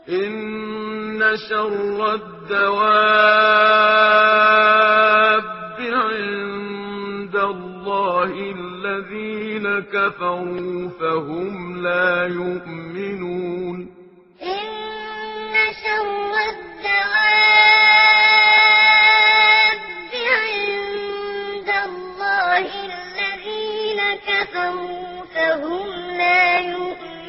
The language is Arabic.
إن شر الدواب عند الله الذين كفروا فهم لا يؤمنون إن شر الدواب عند الله الذين كفروا فهم لا يؤمنون